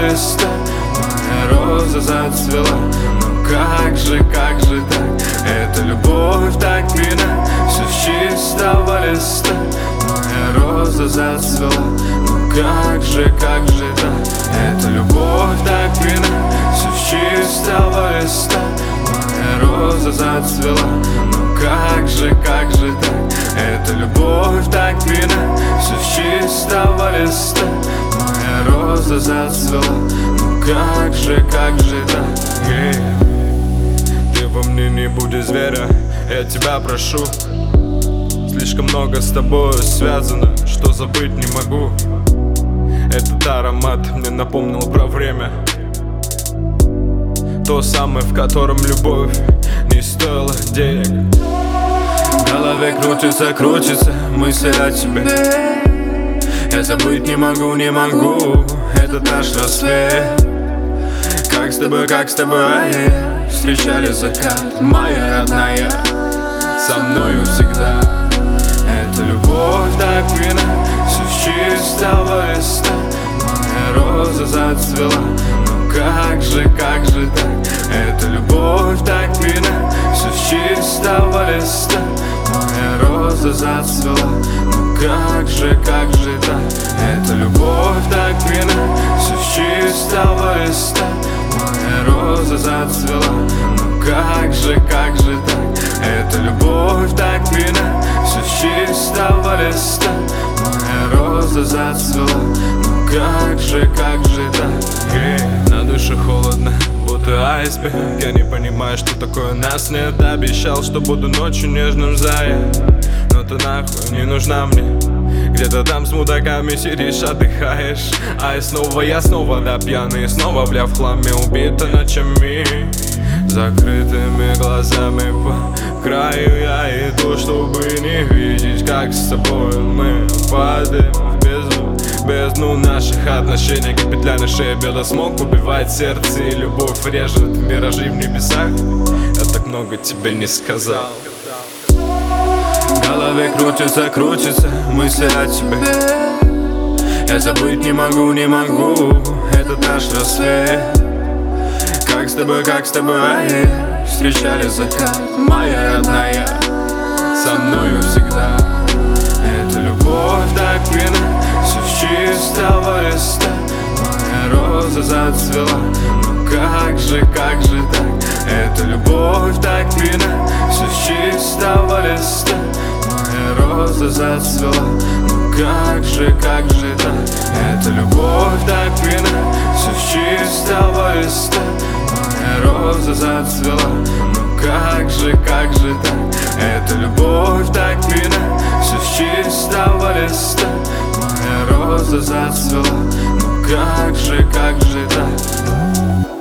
листа моя роза зацвела. Ну как же так? Эта любовь так пьяна. Все с чистого листа моя роза зацвела. Ну как же так? Эта любовь так пьяна. Все с чистого листа моя роза зацвела. Ну как же так? Эта любовь так пьяна. Все с чистого листа моя роза зацвела. Ну как же так? Ты во мне не будь зверя, я тебя прошу. Слишком много с тобой связано, что забыть не могу. Этот аромат мне напомнил про время, то самое, в котором любовь не стоила денег. В голове крутится мысль о тебе. Я забыть не могу, этот наш рассвет. Как с тобой встречали закат, моя родная, со мною всегда. Эта любовь так пьяна. Все с чистого листа моя роза зацвела. Ну как же так? Эта любовь так пьяна. Все с чистого листа моя роза зацвела. Ну как же так? Эта любовь так пьяна. Все с чистого листа моя роза зацвела. Ну как же так? Эта любовь так пьяна. Все с чистого листа моя роза зацвела. Ну как же так? На душе холодно, будто айсберг. Я не понимаю, что такое нас нет. Обещал, что буду ночью нежным зая, но ты нахуй не нужна мне. Где-то там с мудаками сидишь, отдыхаешь, а я снова да пьяный. Снова, бля, в хламе убита ночами. Закрытыми глазами по краю я иду, чтобы не видеть, как с тобой мы падаем в бездну наших отношений. Как петля на шее, белый смог убивает сердце, и любовь режет миражи в небесах. Я так много тебе не сказал. В голове крутится мысль о тебе. Я забыть не могу, этот наш рассвет. Как с тобой встречали закат, моя родная, со мною всегда. Эта любовь так пьяна. Все с чистого листа моя роза зацвела. Ну как же так? Эта любовь так пьяна. Все с чистого листа моя роза зацвела. Ну как же так? Эта любовь так пьяна. Все с чистого листа моя роза зацвела. Ну как же так? Эта любовь так пьяна. Все с чистого листа моя роза зацвела. Ну как же так?